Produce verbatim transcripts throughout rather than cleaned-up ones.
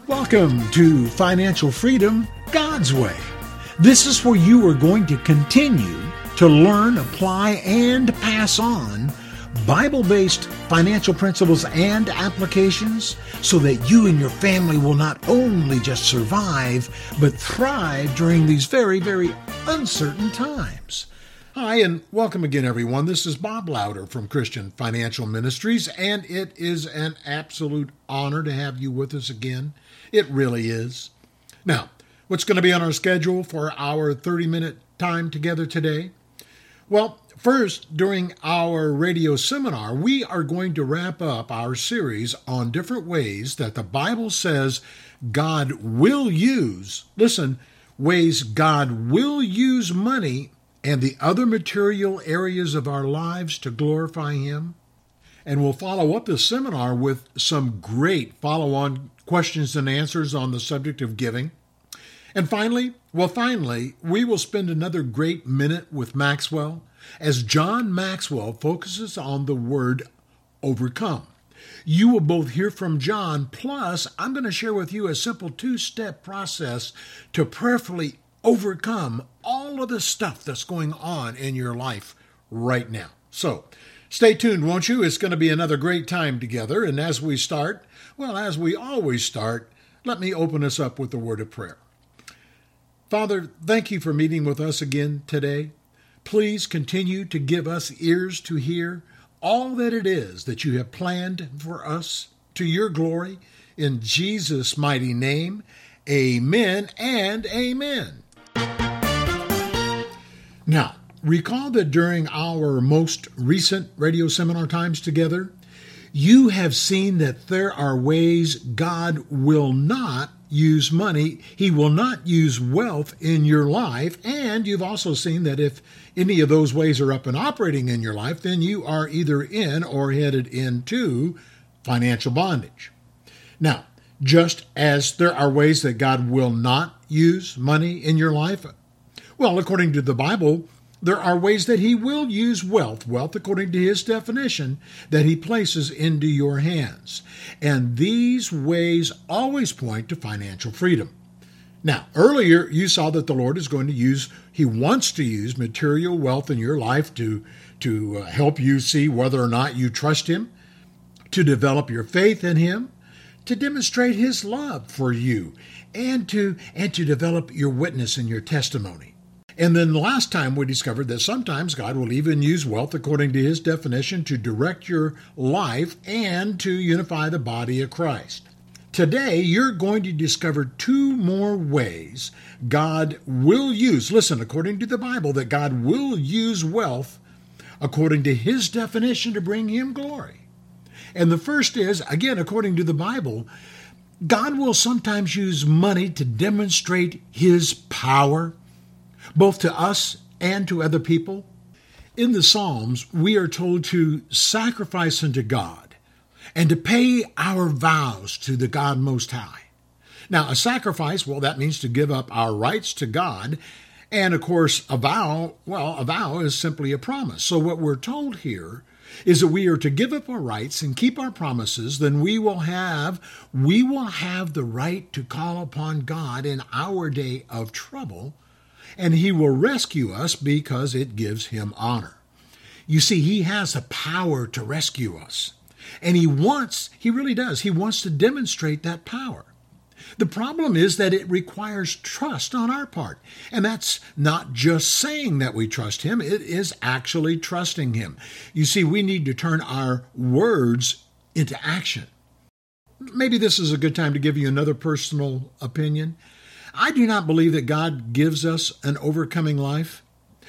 Welcome to Financial Freedom God's Way. This is where you are going to continue to learn, apply, and pass on Bible-based financial principles and applications so that you and your family will not only just survive, but thrive during these very, very uncertain times. Hi, and welcome again, everyone. This is Bob Louder from Christian Financial Ministries, and it is an absolute honor to have you with us again. It really is. Now, what's going to be on our schedule for our thirty-minute time together today? Well, first, during our radio seminar, we are going to wrap up our series on different ways that the Bible says God will use, listen, ways God will use money and the other material areas of our lives to glorify Him. And we'll follow up this seminar with some great follow-on questions and answers on the subject of giving. And finally, well, finally, we will spend another great minute with Maxwell as John Maxwell focuses on the word overcome. You will both hear from John, plus I'm going to share with you a simple two-step process to prayerfully overcome all of the stuff that's going on in your life right now. So, stay tuned, won't you? It's going to be another great time together. And as we start, well, as we always start, let me open us up with a word of prayer. Father, thank you for meeting with us again today. Please continue to give us ears to hear all that it is that you have planned for us to your glory. In Jesus' mighty name, amen and amen. Now, recall that during our most recent radio seminar times together, you have seen that there are ways God will not use money. He will not use wealth in your life. And you've also seen that if any of those ways are up and operating in your life, then you are either in or headed into financial bondage. Now, just as there are ways that God will not use money in your life, well, according to the Bible, there are ways that He will use wealth, wealth according to His definition, that He places into your hands. And these ways always point to financial freedom. Now, earlier you saw that the Lord is going to use, He wants to use material wealth in your life to, to uh, help you see whether or not you trust Him, to develop your faith in Him, to demonstrate His love for you, and to, and to develop your witness and your testimony. And then last time we discovered that sometimes God will even use wealth according to His definition to direct your life and to unify the body of Christ. Today, you're going to discover two more ways God will use, listen, according to the Bible, that God will use wealth according to His definition to bring Him glory. And the first is, again, according to the Bible, God will sometimes use money to demonstrate His power, both to us and to other people. In the Psalms, we are told to sacrifice unto God and to pay our vows to the God Most High. Now, a sacrifice, well, that means to give up our rights to God. And, of course, a vow, well, a vow is simply a promise. So what we're told here is that we are to give up our rights and keep our promises, then we will have, we will have the right to call upon God in our day of trouble, and He will rescue us because it gives Him honor. You see, He has the power to rescue us. And He wants, He really does, He wants to demonstrate that power. The problem is that it requires trust on our part. And that's not just saying that we trust Him, it is actually trusting Him. You see, we need to turn our words into action. Maybe this is a good time to give you another personal opinion. I do not believe that God gives us an overcoming life.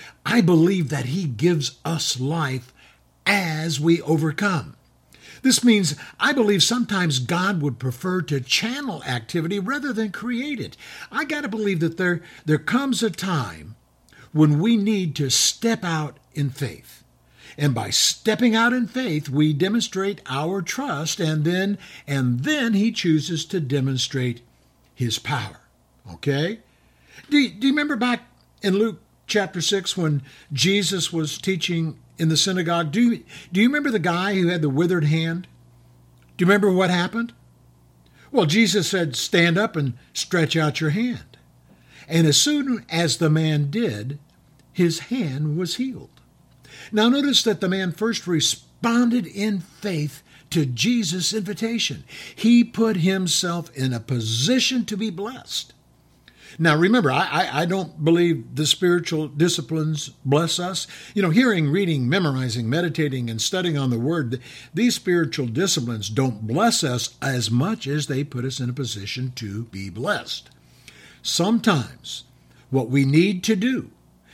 I believe that He gives us life as we overcome. This means I believe sometimes God would prefer to channel activity rather than create it. I got to believe that there, there comes a time when we need to step out in faith. And by stepping out in faith, we demonstrate our trust, and then, and then He chooses to demonstrate His power. Okay? Do you, do you remember back in Luke chapter six when Jesus was teaching in the synagogue? Do you, do you remember the guy who had the withered hand? Do you remember what happened? Well, Jesus said, stand up and stretch out your hand. And as soon as the man did, his hand was healed. Now notice that the man first responded in faith to Jesus' invitation. He put himself in a position to be blessed. Now remember, I, I, I don't believe the spiritual disciplines bless us. You know, hearing, reading, memorizing, meditating, and studying on the Word, these spiritual disciplines don't bless us as much as they put us in a position to be blessed. Sometimes what we need to do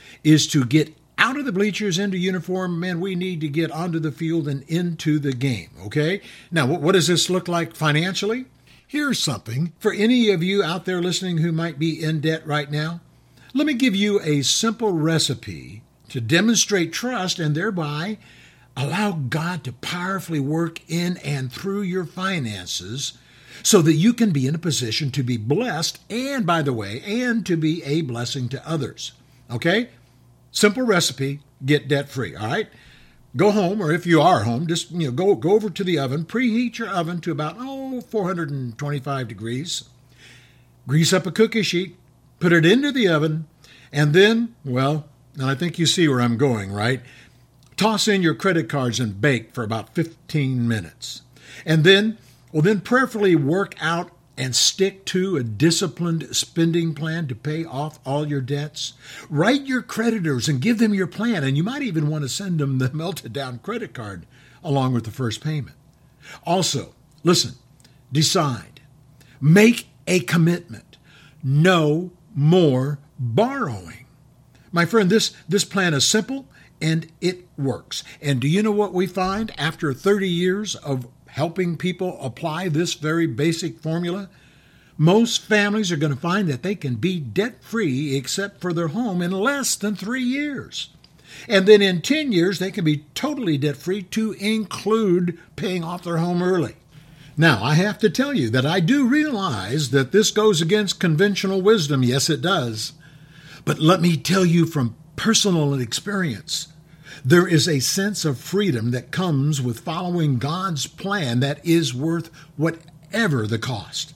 is to get out of the bleachers into uniform, man, we need to get onto the field and into the game, okay? Now, what does this look like financially? Here's something for any of you out there listening who might be in debt right now. Let me give you a simple recipe to demonstrate trust and thereby allow God to powerfully work in and through your finances so that you can be in a position to be blessed and, by the way, and to be a blessing to others. Okay? Simple recipe, get debt-free, all right? Go home, or if you are home, just you know, go, go over to the oven, preheat your oven to about, oh, four hundred twenty-five degrees. Grease up a cookie sheet, put it into the oven, and then, well, and I think you see where I'm going, right? Toss in your credit cards and bake for about fifteen minutes. And then, well, then prayerfully work out and stick to a disciplined spending plan to pay off all your debts. Write your creditors and give them your plan, and you might even want to send them the melted down credit card along with the first payment. Also, listen, decide, make a commitment. No more borrowing. My friend, this, this plan is simple and it works. And do you know what we find after thirty years of helping people apply this very basic formula? Most families are going to find that they can be debt-free except for their home in less than three years. And then in ten years, they can be totally debt-free to include paying off their home early. Now, I have to tell you that I do realize that this goes against conventional wisdom. Yes, it does. But let me tell you from personal experience, there is a sense of freedom that comes with following God's plan that is worth whatever the cost.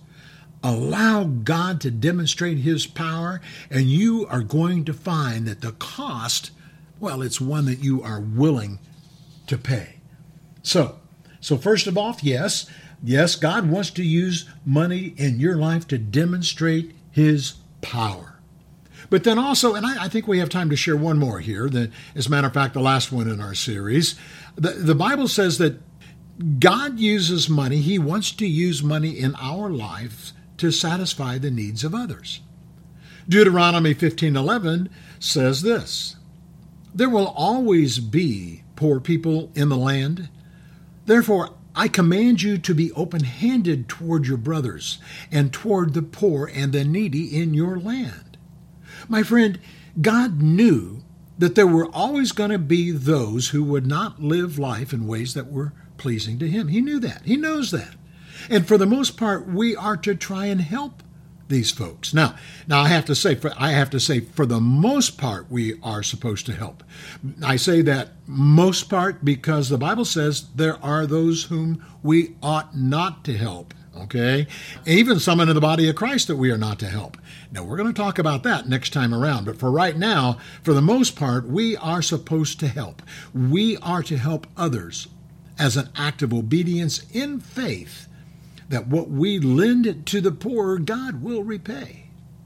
Allow God to demonstrate His power, and you are going to find that the cost, well, it's one that you are willing to pay. So, so first of all, yes, yes, God wants to use money in your life to demonstrate His power. But then also, and I, I think we have time to share one more here, that, as a matter of fact, the last one in our series, the, the Bible says that God uses money. He wants to use money in our life to satisfy the needs of others. Deuteronomy fifteen eleven says this, "There will always be poor people in the land. Therefore, I command you to be open-handed toward your brothers and toward the poor and the needy in your land." My friend, God knew that there were always going to be those who would not live life in ways that were pleasing to Him. He knew that. He knows that. And for the most part, we are to try and help these folks. Now, now I have to say, for, I have to say, for the most part, we are supposed to help. I say that most part because the Bible says there are those whom we ought not to help. Okay? Even someone in the body of Christ that we are not to help. Now, we're going to talk about that next time around. But for right now, for the most part, we are supposed to help. We are to help others as an act of obedience in faith that what we lend to the poor, God will repay.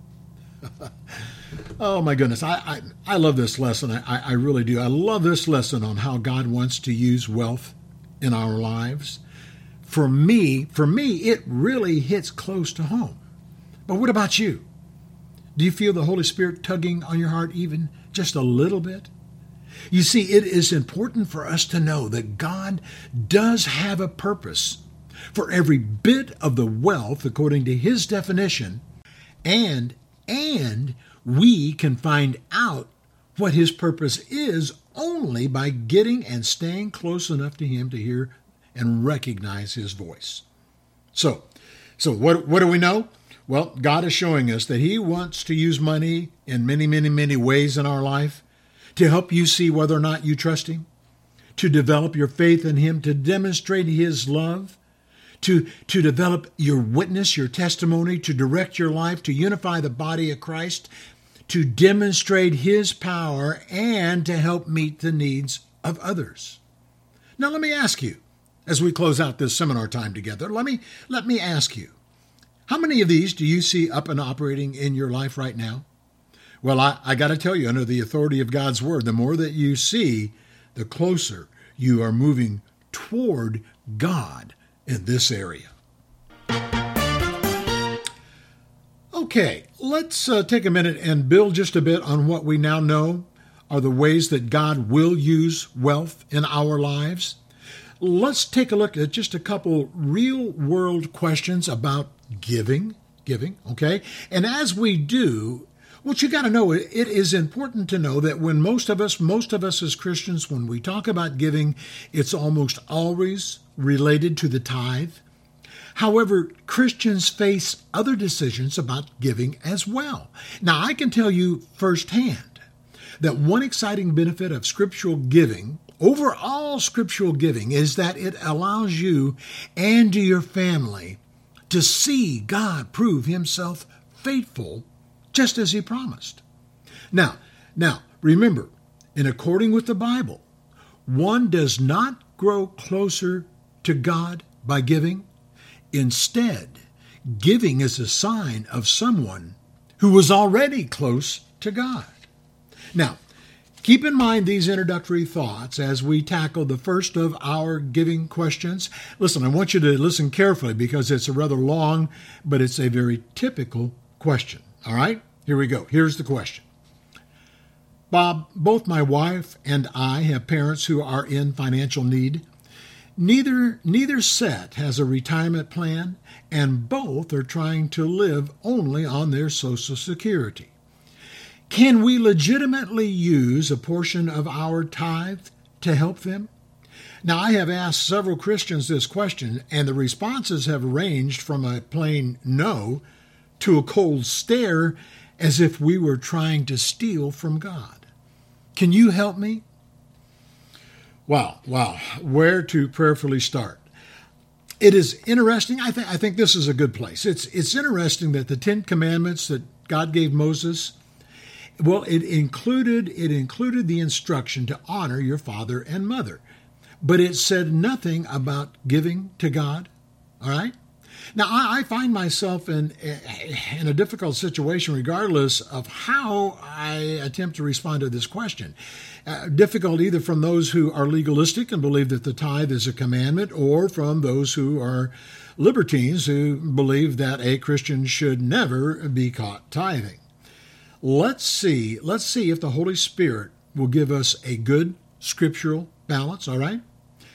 Oh, my goodness. I, I, I love this lesson. I, I really do. I love this lesson on how God wants to use wealth in our lives. For me, for me, it really hits close to home. But what about you? Do you feel the Holy Spirit tugging on your heart even just a little bit? You see, it is important for us to know that God does have a purpose for every bit of the wealth according to His definition, and, and we can find out what His purpose is only by getting and staying close enough to Him to hear and recognize His voice. So, so what, what do we know? Well, God is showing us that He wants to use money in many, many, many ways in our life to help you see whether or not you trust Him, to develop your faith in Him, to demonstrate His love, to, to develop your witness, your testimony, to direct your life, to unify the body of Christ, to demonstrate His power, and to help meet the needs of others. Now let me ask you, as we close out this seminar time together, let me, let me ask you, how many of these do you see up and operating in your life right now? Well, I, I got to tell you, under the authority of God's Word, the more that you see, the closer you are moving toward God in this area. Okay, let's uh, take a minute and build just a bit on what we now know are the ways that God will use wealth in our lives. Let's take a look at just a couple real-world questions about giving, giving, okay? And as we do, what you got to know, it is important to know that when most of us, most of us as Christians, when we talk about giving, it's almost always related to the tithe. However, Christians face other decisions about giving as well. Now, I can tell you firsthand that one exciting benefit of scriptural giving, overall scriptural giving, is that it allows you and your family to see God prove Himself faithful just as He promised. Now, now, remember, in according with the Bible, one does not grow closer to God by giving. Instead, giving is a sign of someone who was already close to God. Now, keep in mind these introductory thoughts as we tackle the first of our giving questions. Listen, I want you to listen carefully because it's a rather long, but it's a very typical question. All right, here we go. Here's the question. Bob, both my wife and I have parents who are in financial need. Neither, neither set has a retirement plan, and both are trying to live only on their Social Security. Can we legitimately use a portion of our tithe to help them? Now, I have asked several Christians this question, and the responses have ranged from a plain no to a cold stare, as if we were trying to steal from God. Can you help me? Wow, wow, where to prayerfully start? It is interesting. I think I think this is a good place. It's it's interesting that the Ten Commandments that God gave Moses, well, it included it included the instruction to honor your father and mother, but it said nothing about giving to God. All right. Now, I, I find myself in in a difficult situation regardless of how I attempt to respond to this question. Uh, difficult either from those who are legalistic and believe that the tithe is a commandment, or from those who are libertines who believe that a Christian should never be caught tithing. Let's see, let's see if the Holy Spirit will give us a good scriptural balance, all right?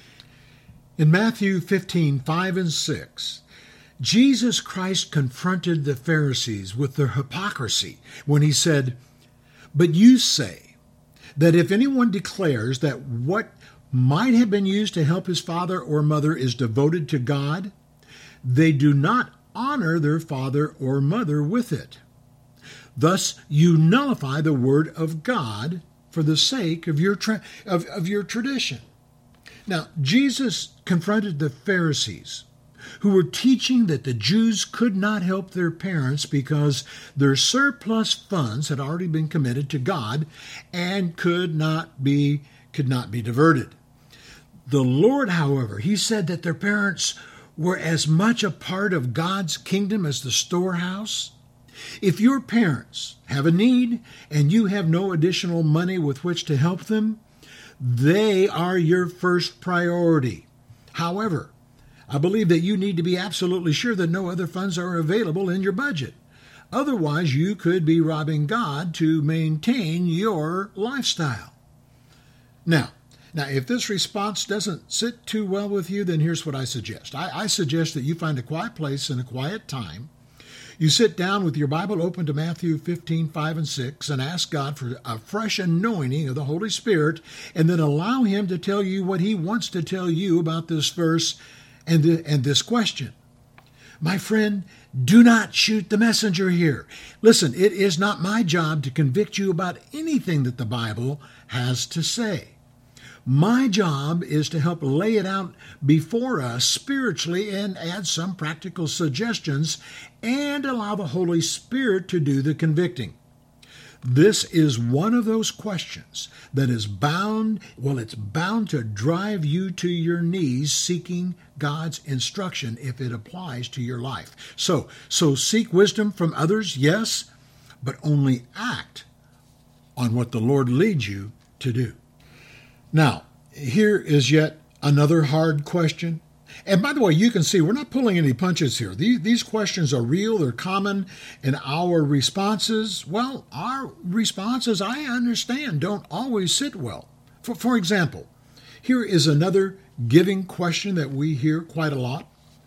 In Matthew fifteen, five and six, Jesus Christ confronted the Pharisees with their hypocrisy when He said, "But you say that if anyone declares that what might have been used to help his father or mother is devoted to God, they do not honor their father or mother with it. Thus you nullify the word of God for the sake of your tra- of, of your tradition." Now, Jesus confronted the Pharisees, who were teaching that the Jews could not help their parents because their surplus funds had already been committed to God and could not be could not be diverted. The Lord, however, He said that their parents were as much a part of God's kingdom as the storehouse. If your parents have a need and you have no additional money with which to help them, they are your first priority. However, I believe that you need to be absolutely sure that no other funds are available in your budget. Otherwise, you could be robbing God to maintain your lifestyle. Now, now, if this response doesn't sit too well with you, then here's what I suggest. I, I suggest that you find a quiet place and a quiet time. You sit down with your Bible open to Matthew fifteen, five and six, and ask God for a fresh anointing of the Holy Spirit, and then allow Him to tell you what He wants to tell you about this verse and, the, and this question. My friend, do not shoot the messenger here. Listen, it is not my job to convict you about anything that the Bible has to say. My job is to help lay it out before us spiritually and add some practical suggestions and allow the Holy Spirit to do the convicting. This is one of those questions that is bound, well, it's bound to drive you to your knees seeking God's instruction if it applies to your life. So, so seek wisdom from others, yes, but only act on what the Lord leads you to do. Now, here is yet another hard question. And by the way, you can see we're not pulling any punches here. These, these questions are real, they're common, and our responses, well, our responses, I understand, don't always sit well. For, for example, here is another giving question that we hear quite a lot.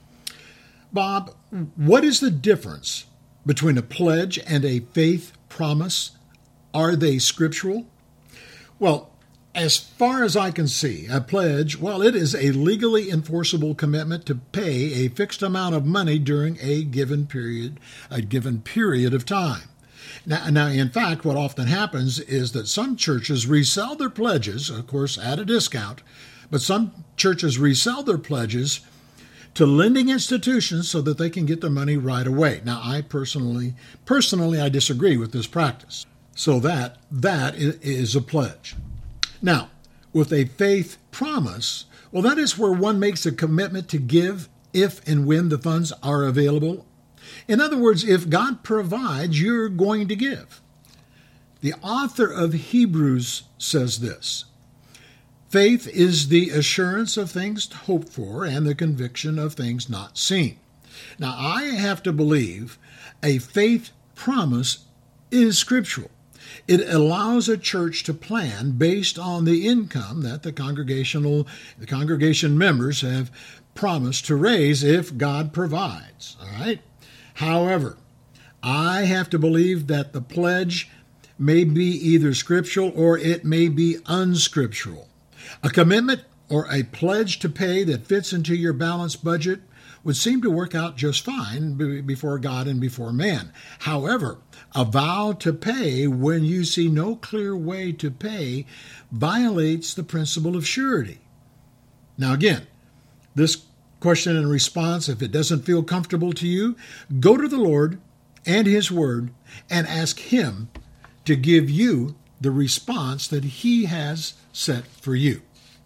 Bob, what is the difference between a pledge and a faith promise? Are they scriptural? Well, as far as I can see, a pledge, well, it is a legally enforceable commitment to pay a fixed amount of money during a given period, a given period of time. Now, now, in fact, what often happens is that some churches resell their pledges, of course, at a discount, but some churches resell their pledges to lending institutions so that they can get their money right away. Now, I personally, personally, I disagree with this practice. So that, that is a pledge. Now, with a faith promise, well, that is where one makes a commitment to give if and when the funds are available. In other words, if God provides, you're going to give. The author of Hebrews says this: faith is the assurance of things hoped for and the conviction of things not seen. Now, I have to believe a faith promise is scriptural. It allows a church to plan based on the income that the congregational, the congregation members have promised to raise if God provides. All right. However, I have to believe that the pledge may be either scriptural or it may be unscriptural. A commitment or a pledge to pay that fits into your balanced budget would seem to work out just fine before God and before man. However, a vow to pay when you see no clear way to pay violates the principle of surety. Now again, this question and response, if it doesn't feel comfortable to you, go to the Lord and His Word and ask Him to give you the response that He has set for you.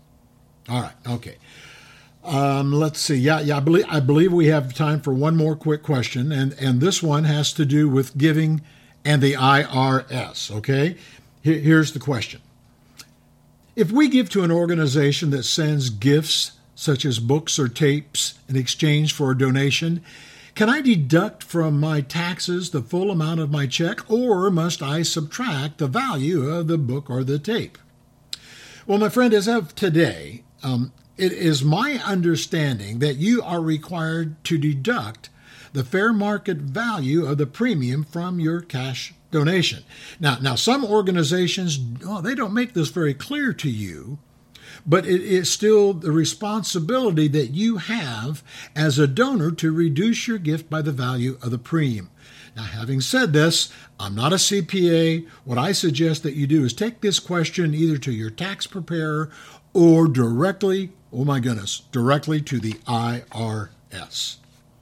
All right, okay. Um, let's see. Yeah, yeah. I believe I believe we have time for one more quick question, and and this one has to do with giving and the I R S. Okay, Here, here's the question: if we give to an organization that sends gifts such as books or tapes in exchange for a donation, can I deduct from my taxes the full amount of my check, or must I subtract the value of the book or the tape? Well, my friend, as of today, um, it is my understanding that you are required to deduct the fair market value of the premium from your cash donation. Now, now some organizations, oh, they don't make this very clear to you, but it is still the responsibility that you have as a donor to reduce your gift by the value of the premium. Now, having said this, I'm not a C P A. What I suggest that you do is take this question either to your tax preparer or directly, oh my goodness, directly to the I R S.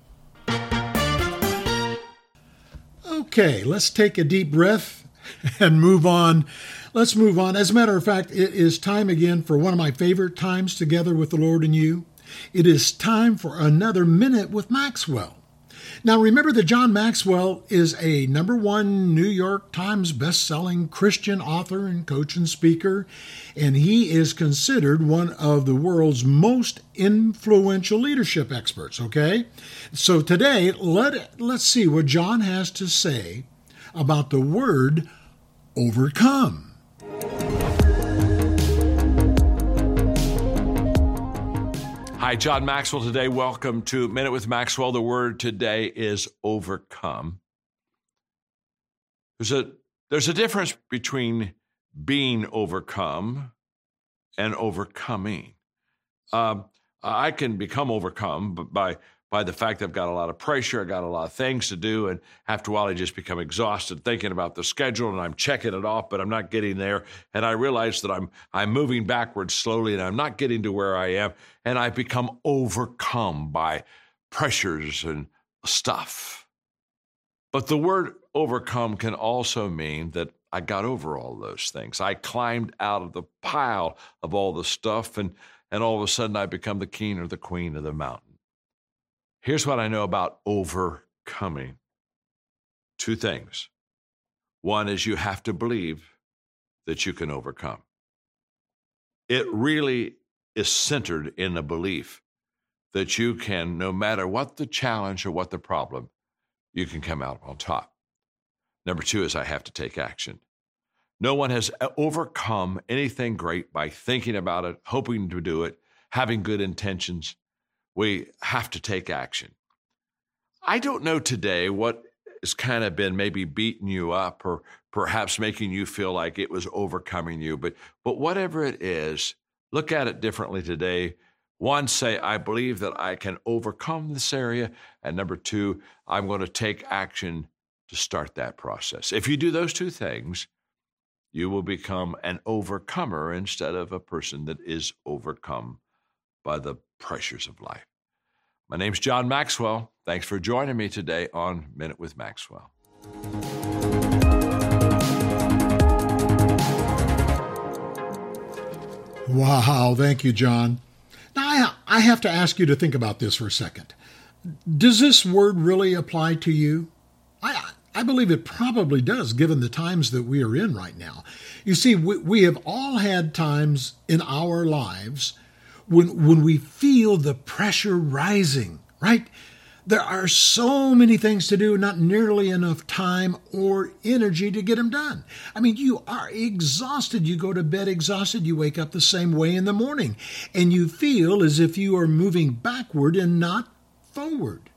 Okay, let's take a deep breath and move on. Let's move on. As a matter of fact, it is time again for one of my favorite times together with the Lord and you. It is time for another Minute with Maxwell. Now, remember that John Maxwell is a number one New York Times best-selling Christian author and coach and speaker, and he is considered one of the world's most influential leadership experts, okay? So today, let, let's see what John has to say about the word overcome. Hi, John Maxwell today. Welcome to Minute with Maxwell. The word today is overcome. There's a, there's a difference between being overcome and overcoming. Um, I can become overcome by, by the fact that I've got a lot of pressure, I got a lot of things to do, and after a while I just become exhausted thinking about the schedule, and I'm checking it off, but I'm not getting there, and I realize that I'm I'm moving backwards slowly, and I'm not getting to where I am, and I become overcome by pressures and stuff. But the word overcome can also mean that I got over all those things. I climbed out of the pile of all the stuff, and, and all of a sudden I become the king or the queen of the mountain. Here's what I know about overcoming. Two things. One is you have to believe that you can overcome. It really is centered in the belief that you can, no matter what the challenge or what the problem, you can come out on top. Number two is I have to take action. No one has overcome anything great by thinking about it, hoping to do it, having good intentions. We have to take action. I don't know today what has kind of been maybe beating you up or perhaps making you feel like it was overcoming you, but but whatever it is, look at it differently today. One, say, I believe that I can overcome this area. And number two, I'm going to take action to start that process. If you do those two things, you will become an overcomer instead of a person that is overcome by the pressures of life. My name's John Maxwell. Thanks for joining me today on Minute with Maxwell. Wow, thank you, John. Now, I, I have to ask you to think about this for a second. Does this word really apply to you? I, I believe it probably does, given the times that we are in right now. You see, we, we have all had times in our lives when, when we feel the pressure rising, right? There are so many things to do, not nearly enough time or energy to get them done. I mean, you are exhausted. You go to bed exhausted. You wake up the same way in the morning, and you feel as if you are moving backward and not forward.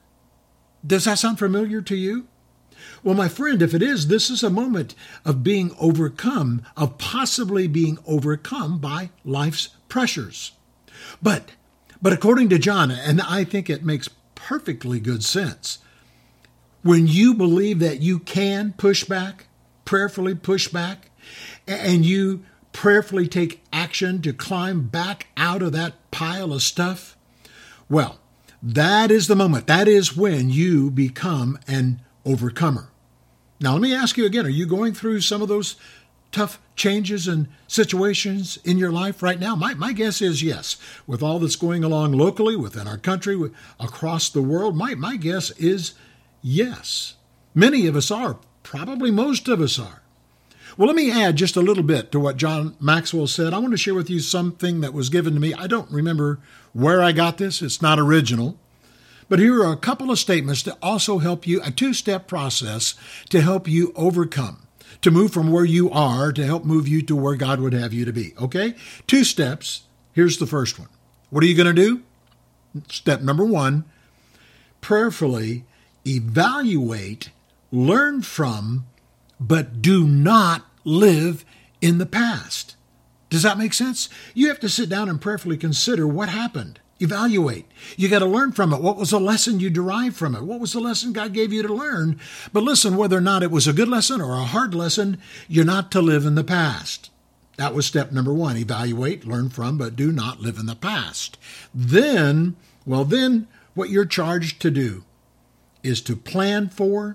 Does that sound familiar to you? Well, my friend, if it is, this is a moment of being overcome, of possibly being overcome by life's pressures. But, but according to John, and I think it makes perfectly good sense, when you believe that you can push back, prayerfully push back, and you prayerfully take action to climb back out of that pile of stuff, well, that is the moment. That is when you become an overcomer. Now, let me ask you again, are you going through some of those tough changes and situations in your life right now? My my guess is yes. With all that's going along locally, within our country, across the world, my, my guess is yes. Many of us are. Probably most of us are. Well, let me add just a little bit to what John Maxwell said. I want to share with you something that was given to me. I don't remember where I got this. It's not original. But here are a couple of statements to also help you, a two-step process to help you overcome, to move from where you are to help move you to where God would have you to be. Okay? Two steps. Here's the first one. What are you going to do? Step number one, prayerfully evaluate, learn from, but do not live in the past. Does that make sense? You have to sit down and prayerfully consider what happened. Evaluate. You got to learn from it. What was the lesson you derived from it? What was the lesson God gave you to learn? But listen, whether or not it was a good lesson or a hard lesson, you're not to live in the past. That was step number one. Evaluate, learn from, but do not live in the past. Then, well, then what you're charged to do is to plan for,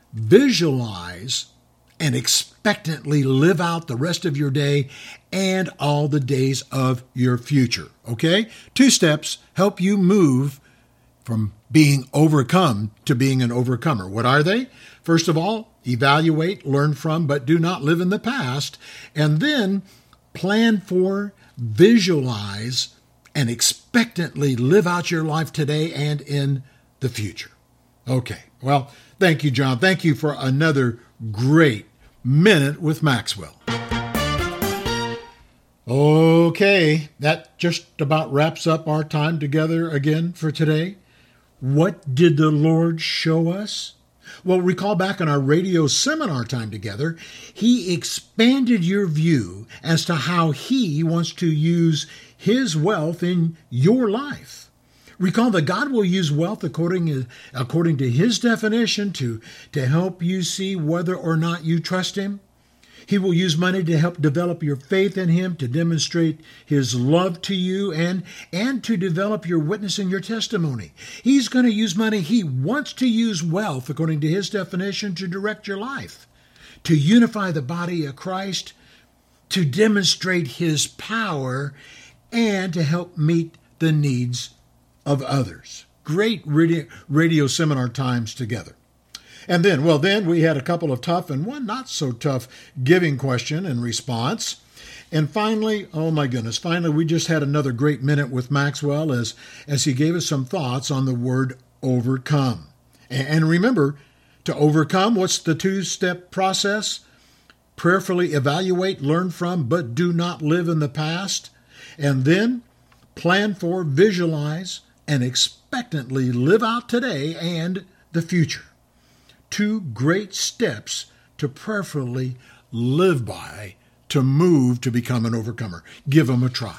visualize, and expectantly live out the rest of your day and all the days of your future. Okay? Two steps help you move from being overcome to being an overcomer. What are they? First of all, evaluate, learn from, but do not live in the past. And then plan for, visualize, and expectantly live out your life today and in the future. Okay. Well, thank you, John. Thank you for another great Minute with Maxwell. Okay, that just about wraps up our time together again for today. What did the Lord show us? Well, recall back in our radio seminar time together, He expanded your view as to how He wants to use His wealth in your life. Recall that God will use wealth according, according to His definition to, to help you see whether or not you trust Him. He will use money to help develop your faith in Him, to demonstrate His love to you, and, and to develop your witness and your testimony. He's going to use money. He wants to use wealth, according to His definition, to direct your life, to unify the body of Christ, to demonstrate His power, and to help meet the needs of others. Great radio, radio seminar times together. And then, well, then we had a couple of tough and one not so tough giving question and response. And finally, oh my goodness, finally we just had another great minute with Maxwell as, as he gave us some thoughts on the word overcome. And, and remember, to overcome, what's the two-step process? Prayerfully evaluate, learn from, but do not live in the past. And then plan for, visualize, and expectantly live out today and the future. Two great steps to prayerfully live by, to move to become an overcomer. Give them a try.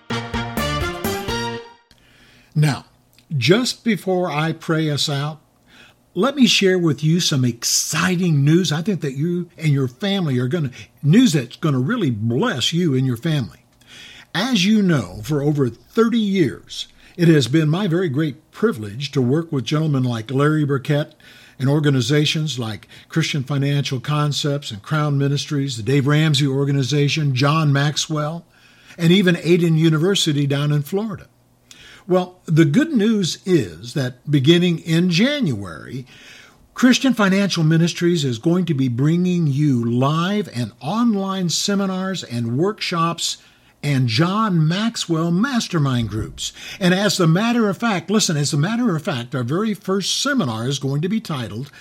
Now, just before I pray us out, let me share with you some exciting news. I think that you and your family are going to, news that's going to really bless you and your family. As you know, for over thirty years, it has been my very great privilege to work with gentlemen like Larry Burkett and organizations like Christian Financial Concepts and Crown Ministries, the Dave Ramsey Organization, John Maxwell, and even Aiden University down in Florida. Well, the good news is that beginning in January, Christian Financial Ministries is going to be bringing you live and online seminars and workshops and John Maxwell mastermind groups. And as a matter of fact, listen, as a matter of fact, our very first seminar is going to be titled,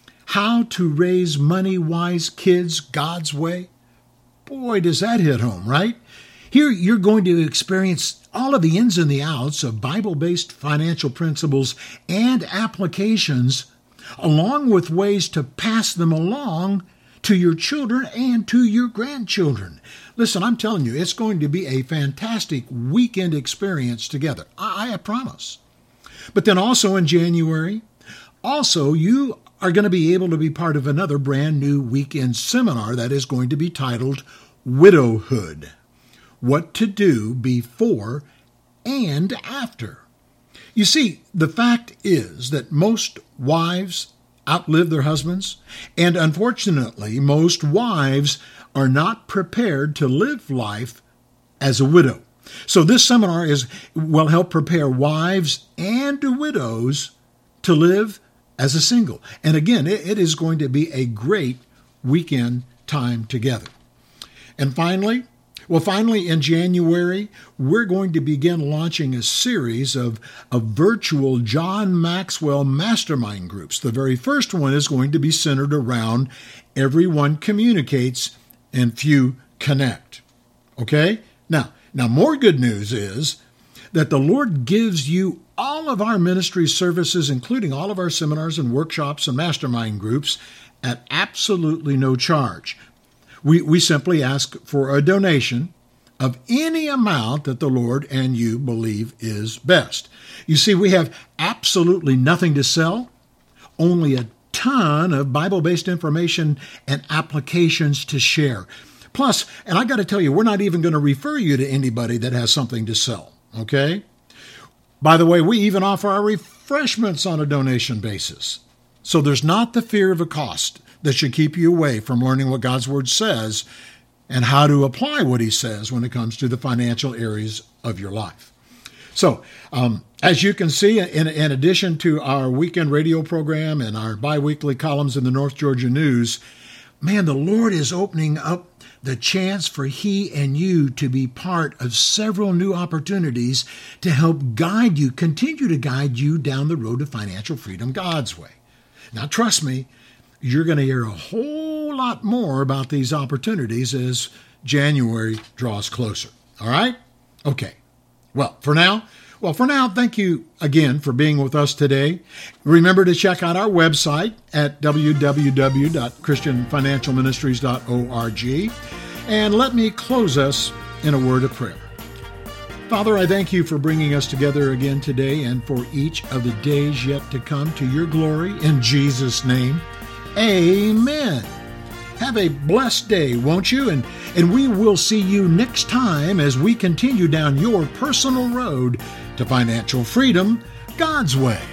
How to Raise Money-Wise Kids God's Way. Boy, does that hit home, right? Here you're going to experience all of the ins and the outs of Bible-based financial principles and applications, along with ways to pass them along to your children and to your grandchildren. Listen, I'm telling you, it's going to be a fantastic weekend experience together. I, I promise. But then also in January, also you are going to be able to be part of another brand new weekend seminar that is going to be titled Widowhood. What to do before and after. You see, the fact is that most wives outlive their husbands, and unfortunately, most wives are not prepared to live life as a widow. So this seminar is will help prepare wives and widows to live as a single. And again, it, it is going to be a great weekend time together. And finally, well, finally, in January, we're going to begin launching a series of, of virtual John Maxwell mastermind groups. The very first one is going to be centered around everyone communicates and few connect. Okay? Now, now more good news is that the Lord gives you all of our ministry services, including all of our seminars and workshops and mastermind groups, at absolutely no charge. We, we simply ask for a donation of any amount that the Lord and you believe is best. You see, we have absolutely nothing to sell, only a ton of Bible-based information and applications to share. Plus, and I got to tell you, we're not even going to refer you to anybody that has something to sell, okay? By the way, we even offer our refreshments on a donation basis. So there's not the fear of a cost that should keep you away from learning what God's Word says and how to apply what He says when it comes to the financial areas of your life. So, um, as you can see, in, in addition to our weekend radio program and our biweekly columns in the North Georgia News, man, the Lord is opening up the chance for He and you to be part of several new opportunities to help guide you, continue to guide you down the road to financial freedom God's way. Now, trust me, you're going to hear a whole lot more about these opportunities as January draws closer. All right? Okay. Well, for now, well, for now, thank you again for being with us today. Remember to check out our website at w w w dot christian financial ministries dot org. And let me close us in a word of prayer. Father, I thank you for bringing us together again today and for each of the days yet to come to your glory. In Jesus' name, amen. Have a blessed day, won't you? And, and we will see you next time as we continue down your personal road to financial freedom God's way.